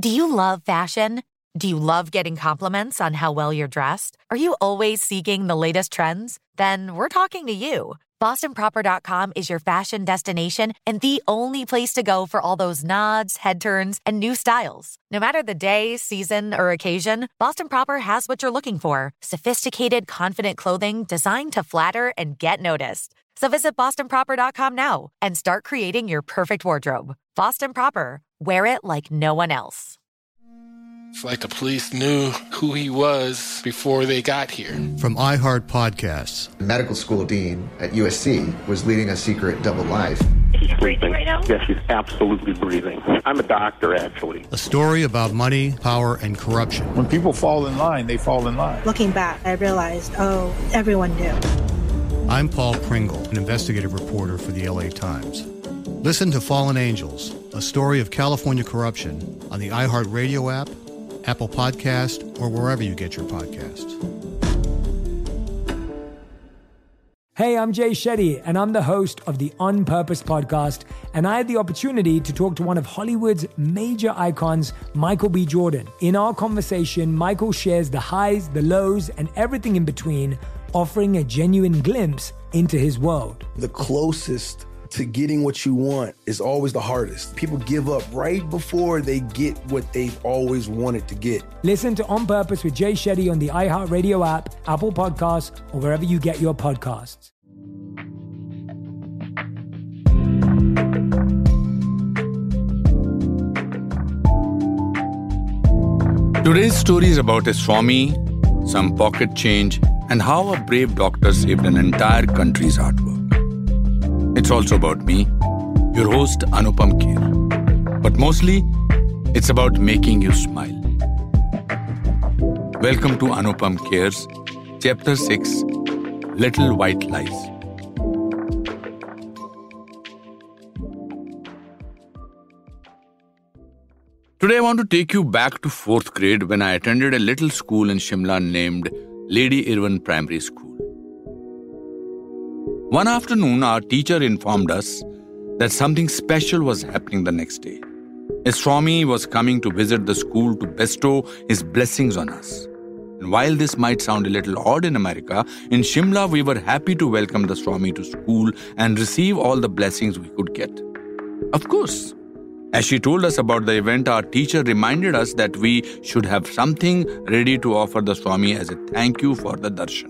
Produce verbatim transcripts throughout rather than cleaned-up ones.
Do you love fashion? Do you love getting compliments on how well you're dressed? Are you always seeking the latest trends? Then we're talking to you. Boston Proper dot com is your fashion destination and the only place to go for all those nods, head turns, and new styles. No matter the day, season, or occasion, Boston Proper has what you're looking for. Sophisticated, confident clothing designed to flatter and get noticed. So visit Boston Proper dot com now and start creating your perfect wardrobe. Boston Proper. Wear it like no one else. It's like the police knew who he was before they got here. From iHeart Podcasts. The medical school dean at U S C was leading a secret double life. Is she breathing right now? Yes, she's absolutely breathing. I'm a doctor, actually. A story about money, power, and corruption. When people fall in line, they fall in line. Looking back, I realized, oh, everyone knew. I'm Paul Pringle, an investigative reporter for the L A Times. Listen to Fallen Angels, a story of California corruption on the iHeartRadio app, Apple Podcast, or wherever you get your podcasts. Hey, I'm Jay Shetty, and I'm the host of the On Purpose podcast, and I had the opportunity to talk to one of Hollywood's major icons, Michael B. Jordan. In our conversation, Michael shares the highs, the lows, and everything in between, offering a genuine glimpse into his world. The closest to getting what you want is always the hardest. People give up right before they get what they've always wanted to get. Listen to On Purpose with Jay Shetty on the iHeartRadio app, Apple Podcasts, or wherever you get your podcasts. Today's story is about a Swami, some pocket change, and how a brave doctor saved an entire country's artwork. It's also about me, your host Anupam Kher. But mostly, it's about making you smile. Welcome to Anupam Kher's Chapter six, Little White Lies. Today I want to take you back to fourth grade when I attended a little school in Shimla named Lady Irwin Primary School. One afternoon, our teacher informed us that something special was happening the next day. A Swami was coming to visit the school to bestow his blessings on us. And while this might sound a little odd in America, in Shimla we were happy to welcome the Swami to school and receive all the blessings we could get. Of course, as she told us about the event, our teacher reminded us that we should have something ready to offer the Swami as a thank you for the darshan.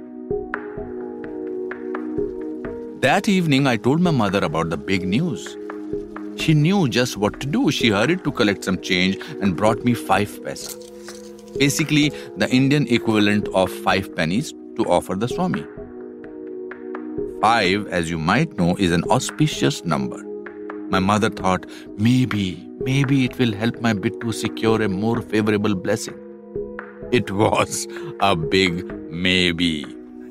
That evening, I told my mother about the big news. She knew just what to do. She hurried to collect some change and brought me five paisa. Basically, the Indian equivalent of five pennies to offer the Swami. Five, as you might know, is an auspicious number. My mother thought, maybe, maybe it will help my bit to secure a more favorable blessing. It was a big maybe.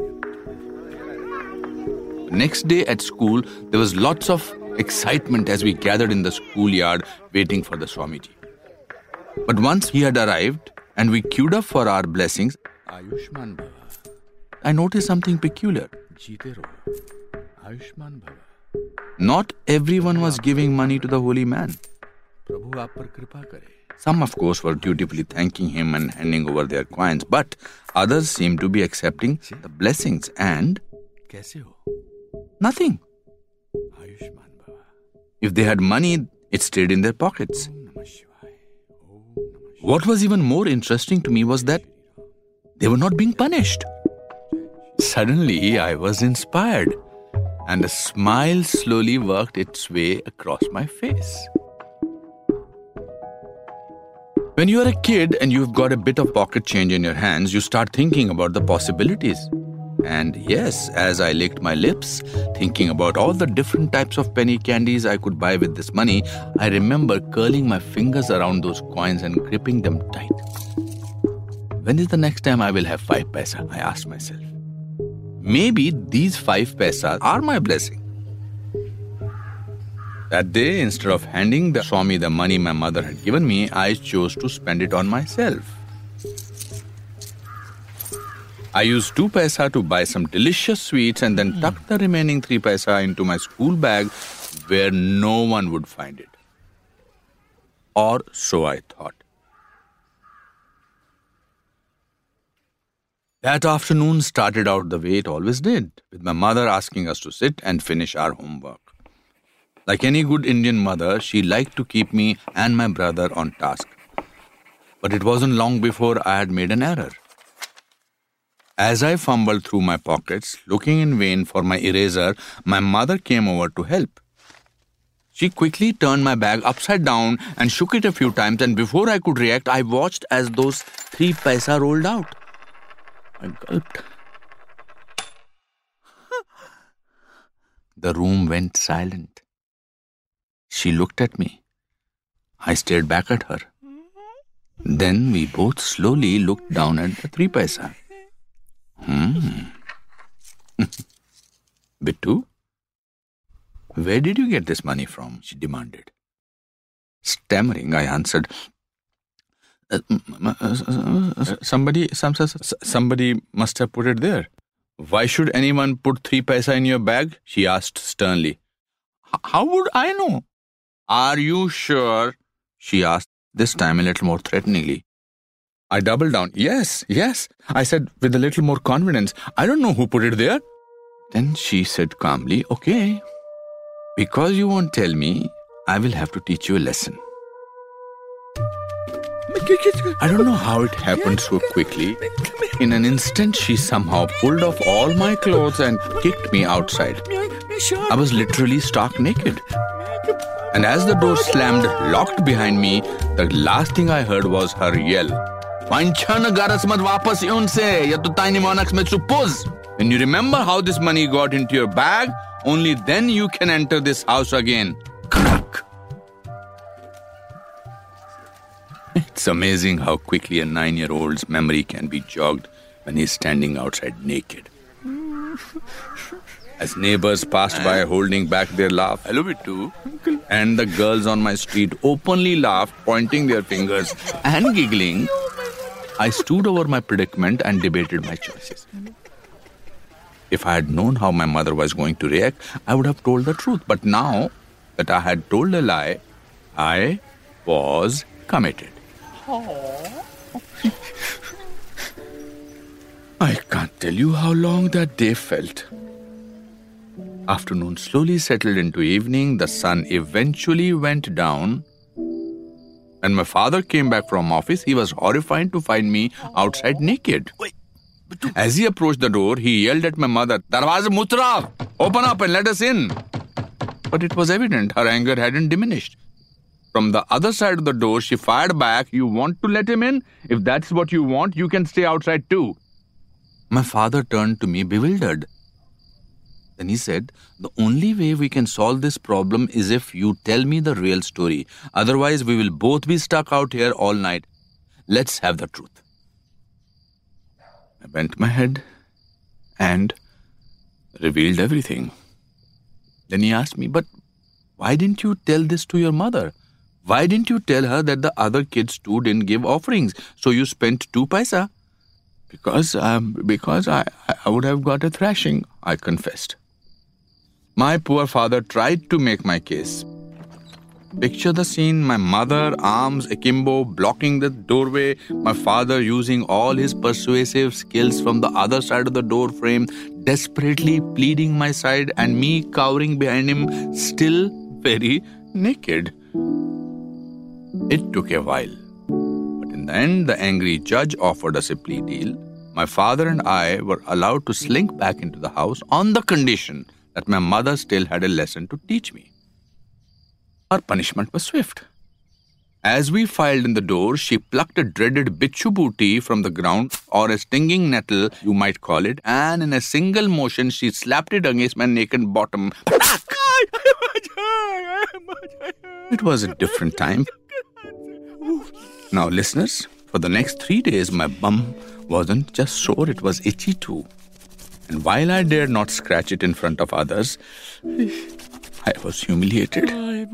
Next day at school, there was lots of excitement as we gathered in the schoolyard waiting for the Swamiji. But once he had arrived and we queued up for our blessings, Ayushman Bhava, I noticed something peculiar. Jeete raho. Ayushman Bhava. Not everyone was giving money to the holy man. Prabhu aap par kripa kare. Some, of course, were dutifully thanking him and handing over their coins, but others seemed to be accepting the blessings and kaise ho? Nothing. If they had money, it stayed in their pockets. What was even more interesting to me was that they were not being punished. Suddenly, I was inspired, and a smile slowly worked its way across my face. When you are a kid and you've got a bit of pocket change in your hands, you start thinking about the possibilities. And yes, as I licked my lips, thinking about all the different types of penny candies I could buy with this money, I remember curling my fingers around those coins and gripping them tight. When is the next time I will have five paisa? I asked myself. Maybe these five paisa are my blessing. That day, instead of handing the Swami the money my mother had given me, I chose to spend it on myself. I used two paisa to buy some delicious sweets and then tucked the remaining three paisa into my school bag where no one would find it. or so I thought. That afternoon started out the way it always did, with my mother asking us to sit and finish our homework. Like any good Indian mother, she liked to keep me and my brother on task. But it wasn't long before I had made an error. As I fumbled through my pockets, looking in vain for my eraser, my mother came over to help. She quickly turned my bag upside down and shook it a few times, and before I could react, I watched as those three paisa rolled out. I gulped. The room went silent. She looked at me. I stared back at her. Then we both slowly looked down at the three paisa. Hmm. Bittu, where did you get this money from? She demanded. Stammering, I answered, uh, uh, somebody, some, somebody must have put it there. Why should anyone put three paisa in your bag? She asked sternly. How would I know? Are you sure? She asked, this time a little more threateningly. I doubled down. Yes, yes, I said with a little more confidence. I don't know who put it there. Then she said calmly, okay, because you won't tell me, I will have to teach you a lesson. I don't know how it happened so quickly. In an instant, she somehow pulled off all my clothes and kicked me outside. I was literally stark naked. And as the door slammed, locked behind me, the last thing I heard was her yell. When you remember how this money got into your bag, only then you can enter this house again. Crack! It's amazing how quickly a nine-year-old's memory can be jogged when he's standing outside naked. As neighbors passed by holding back their laugh, I love it too, and the girls on my street openly laughed, pointing their fingers and giggling, I stood over my predicament and debated my choices. If I had known how my mother was going to react, I would have told the truth. But now that I had told a lie, I was committed. I can't tell you how long that day felt. Afternoon slowly settled into evening. The sun eventually went down. When my father came back from office, he was horrified to find me outside naked. As he approached the door, he yelled at my mother, Darwaza Mutra! Open up and let us in! But it was evident her anger hadn't diminished. From the other side of the door, she fired back, You want to let him in? If that's what you want, you can stay outside too. My father turned to me bewildered. Then he said, The only way we can solve this problem is if you tell me the real story. Otherwise, we will both be stuck out here all night. Let's have the truth. I bent my head and revealed everything. Then he asked me, But why didn't you tell this to your mother? Why didn't you tell her that the other kids too didn't give offerings, so you spent two paisa? Because, um, because I, I would have got a thrashing, I confessed. My poor father tried to make my case. Picture the scene, my mother, arms akimbo, blocking the doorway, my father using all his persuasive skills from the other side of the door frame, desperately pleading my side, and me cowering behind him, still very naked. It took a while. But in the end, the angry judge offered us a plea deal. My father and I were allowed to slink back into the house on the condition that my mother still had a lesson to teach me. Our punishment was swift. As we filed in the door, she plucked a dreaded bichu booty from the ground, or a stinging nettle, you might call it, and in a single motion, she slapped it against my naked bottom. It was a different time. Now, listeners, for the next three days, my bum wasn't just sore, it was itchy too. And while I dared not scratch it in front of others, I was humiliated.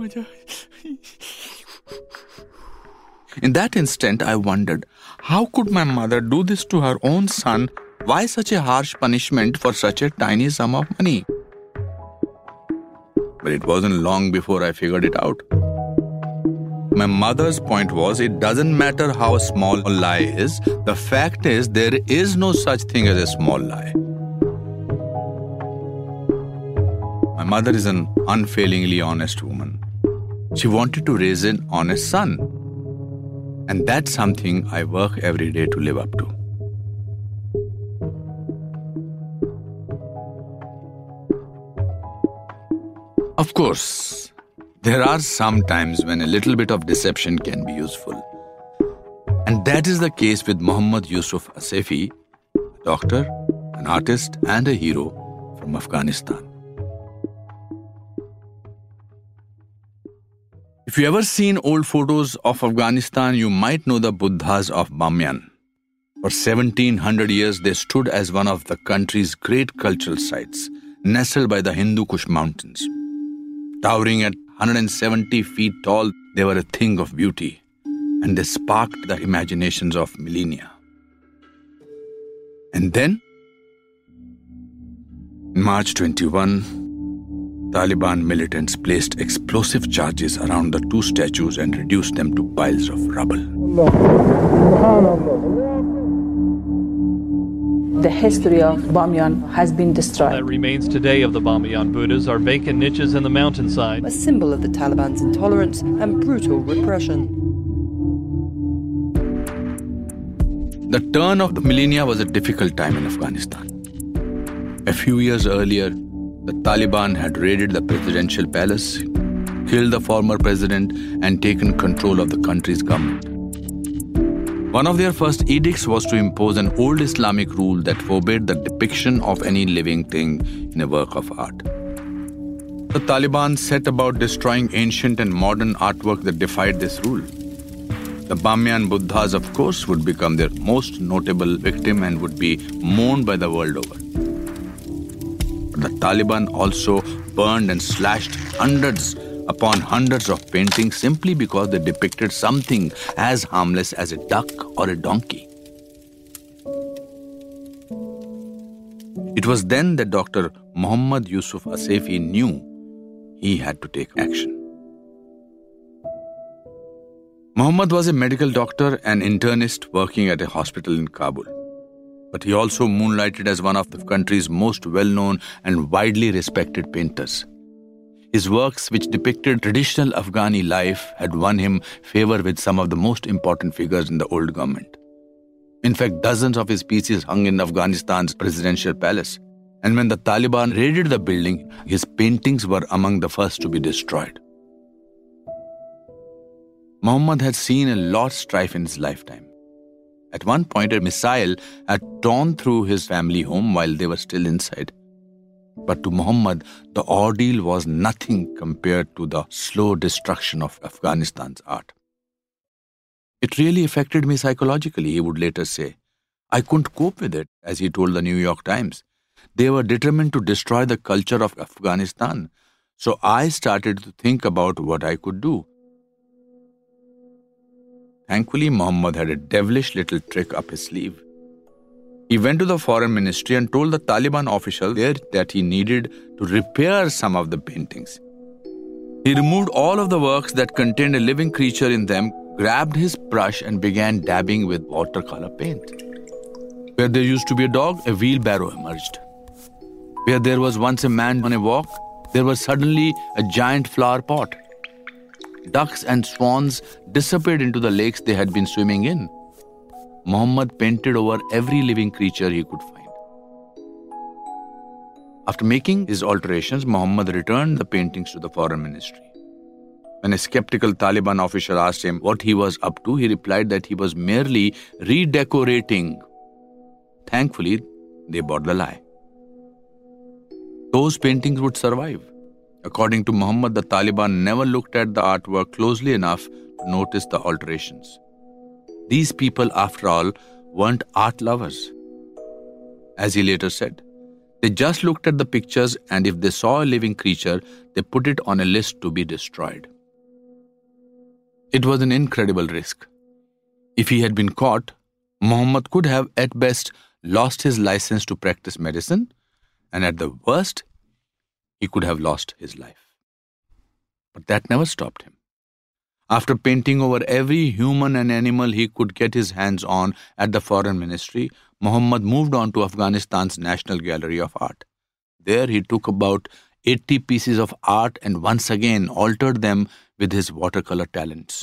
In that instant, I wondered, how could my mother do this to her own son? Why such a harsh punishment for such a tiny sum of money? But it wasn't long before I figured it out. My mother's point was, it doesn't matter how small a lie is. The fact is, there is no such thing as a small lie. My mother is an unfailingly honest woman. She wanted to raise an honest son. And that's something I work every day to live up to. Of course, there are some times when a little bit of deception can be useful. And that is the case with Mohammad Yusuf Asefi, a doctor, an artist, and a hero from Afghanistan. If you ever seen old photos of Afghanistan, you might know the Buddhas of Bamiyan. For seventeen hundred years, they stood as one of the country's great cultural sites, nestled by the Hindu Kush mountains. Towering at one hundred seventy feet tall, they were a thing of beauty, and they sparked the imaginations of millennia. And then, in March twenty-first, Taliban militants placed explosive charges around the two statues and reduced them to piles of rubble. The history of Bamiyan has been destroyed. That remains today of the Bamiyan Buddhas are vacant niches in the mountainside. A symbol of the Taliban's intolerance and brutal repression. The turn of the millennia was a difficult time in Afghanistan. A few years earlier, the Taliban had raided the presidential palace, killed the former president, and taken control of the country's government. One of their first edicts was to impose an old Islamic rule that forbade the depiction of any living thing in a work of art. The Taliban set about destroying ancient and modern artwork that defied this rule. The Bamiyan Buddhas, of course, would become their most notable victim and would be mourned by the world over. But the Taliban also burned and slashed hundreds upon hundreds of paintings simply because they depicted something as harmless as a duck or a donkey. It was then that Doctor Mohammad Yusuf Asefi knew he had to take action. Mohammad was a medical doctor and internist working at a hospital in Kabul. But he also moonlighted as one of the country's most well-known and widely respected painters. His works, which depicted traditional Afghani life, had won him favor with some of the most important figures in the old government. In fact, dozens of his pieces hung in Afghanistan's presidential palace. And when the Taliban raided the building, his paintings were among the first to be destroyed. Muhammad had seen a lot of strife in his lifetime. At one point, a missile had torn through his family home while they were still inside. But to Muhammad, the ordeal was nothing compared to the slow destruction of Afghanistan's art. It really affected me psychologically, he would later say. I couldn't cope with it, as he told the New York Times. They were determined to destroy the culture of Afghanistan. So I started to think about what I could do. Thankfully, Muhammad had a devilish little trick up his sleeve. He went to the foreign ministry and told the Taliban official there that he needed to repair some of the paintings. He removed all of the works that contained a living creature in them, grabbed his brush and began dabbing with watercolor paint. Where there used to be a dog, a wheelbarrow emerged. Where there was once a man on a walk, there was suddenly a giant flower pot. Ducks and swans disappeared into the lakes they had been swimming in. Muhammad painted over every living creature he could find. After making his alterations, Muhammad returned the paintings to the foreign ministry. When a skeptical Taliban official asked him what he was up to, he replied that he was merely redecorating. Thankfully, they bought the lie. Those paintings would survive. According to Muhammad, the Taliban never looked at the artwork closely enough to notice the alterations. These people, after all, weren't art lovers. As he later said, they just looked at the pictures and if they saw a living creature, they put it on a list to be destroyed. It was an incredible risk. If he had been caught, Muhammad could have at best lost his license to practice medicine, and at the worst, he could have lost his life. But that never stopped him. After painting over every human and animal he could get his hands on at the Foreign Ministry, Muhammad moved on to Afghanistan's National Gallery of Art. There he took about eighty pieces of art and once again altered them with his watercolor talents.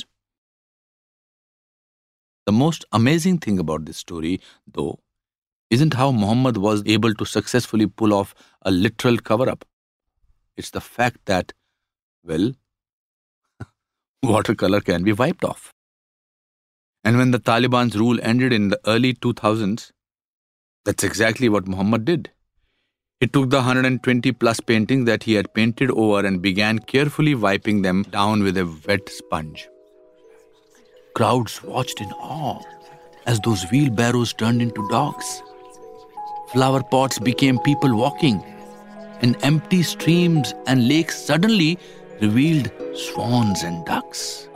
The most amazing thing about this story, though, isn't how Muhammad was able to successfully pull off a literal cover-up. It's the fact that, well, watercolor can be wiped off. And when the Taliban's rule ended in the early two thousands, that's exactly what Muhammad did. He took the one hundred twenty plus paintings that he had painted over and began carefully wiping them down with a wet sponge. Crowds watched in awe as those wheelbarrows turned into dogs. Flower pots became people walking, and empty streams and lakes suddenly revealed swans and ducks.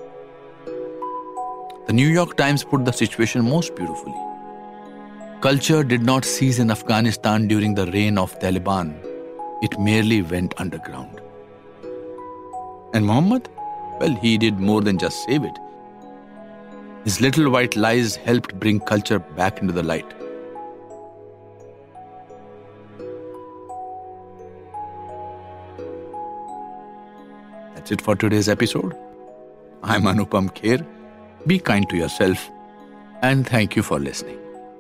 The New York Times put the situation most beautifully. Culture did not cease in Afghanistan during the reign of Taliban. It merely went underground. And Muhammad? Well, he did more than just save it. His little white lies helped bring culture back into the light. That's it for today's episode. I'm Anupam Kher. Be kind to yourself, and thank you for listening.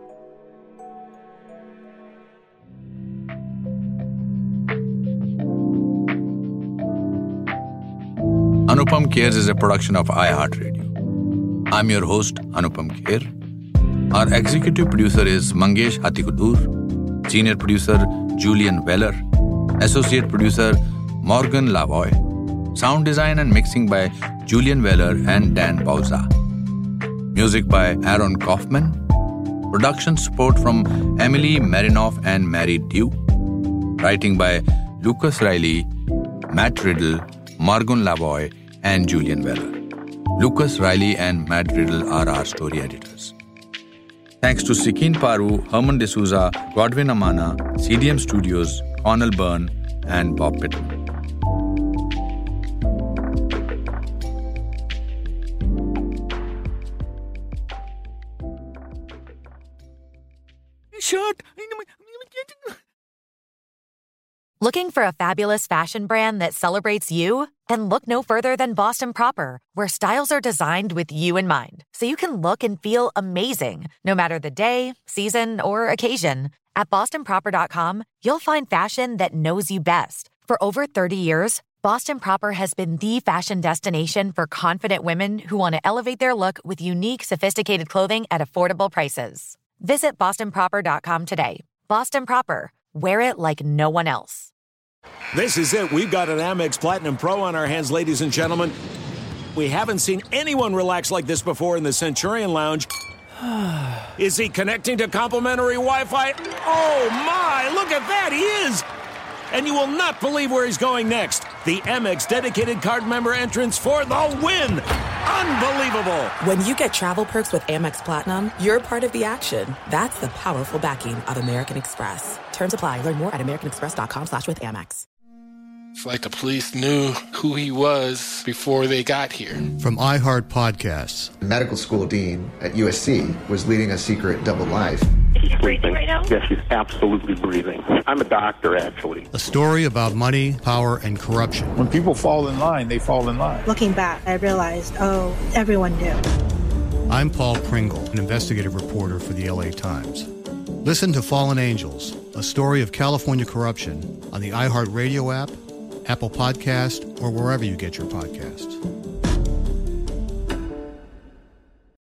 Anupam Cares is a production of iHeartRadio. I'm your host, Anupam Kher. Our executive producer is Mangesh Hatikudur, senior producer Julian Weller, associate producer Morgan Lavoy, sound design and mixing by Julian Weller and Dan Bauza. Music by Aaron Kaufman. Production support from Emily Marinoff and Mary Dew. Writing by Lucas Riley, Matt Riddle, Morgan Lavoy, and Julian Weller. Lucas Riley and Matt Riddle are our story editors. Thanks to Sikeen Paru, Herman D'Souza, Godwin Amana, C D M Studios, Connell Byrne, and Bob Pittman. Shirt. Looking for a fabulous fashion brand that celebrates you? Then look no further than Boston Proper, where styles are designed with you in mind, so you can look and feel amazing, no matter the day, season, or occasion. At boston proper dot com, you'll find fashion that knows you best. For over thirty years, Boston Proper has been the fashion destination for confident women who want to elevate their look with unique, sophisticated clothing at affordable prices. Visit boston proper dot com today. Boston Proper. Wear it like no one else. This is it. We've got an Amex Platinum Pro on our hands, ladies and gentlemen. We haven't seen anyone relax like this before in the Centurion Lounge. Is he connecting to complimentary Wi-Fi? Oh, my. Look at that. He is. And you will not believe where he's going next. The Amex dedicated card member entrance for the win. Unbelievable. When you get travel perks with Amex Platinum, you're part of the action. That's the powerful backing of American Express. Terms apply. Learn more at americanexpress.com slash with Amex. It's like the police knew who he was before they got here. From iHeart Podcasts. The medical school dean at U S C was leading a secret double life. She's breathing right now? Yes, she's absolutely breathing. I'm a doctor, actually. A story about money, power, and corruption. When people fall in line, they fall in line. Looking back, I realized, oh, everyone knew. I'm Paul Pringle, an investigative reporter for the L A Times. Listen to Fallen Angels, a story of California corruption on the iHeartRadio app, Apple Podcast, or wherever you get your podcasts.